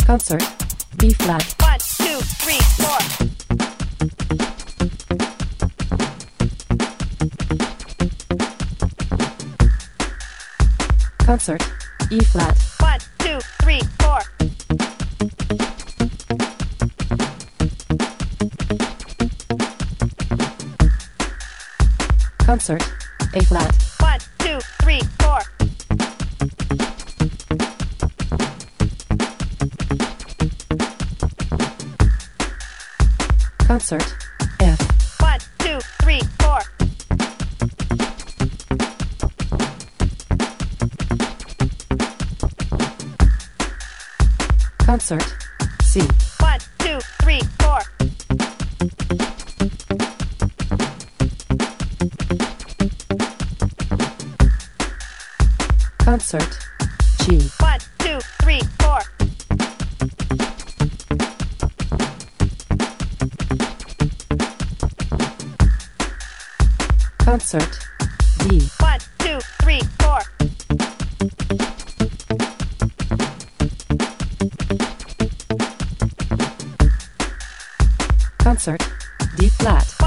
Concert B flat. 1, 2, 3, 4. Concert E flat. 1, 2, 3, 4. Concert A flat. 1, 2, 3, 4. Concert F. 1, 2, 3, 4. Concert C. 1, 2, 3, 4. Concert G. 1, 2, 3, 4. Concert D. 1, 2, 3, 4. Concert D flat.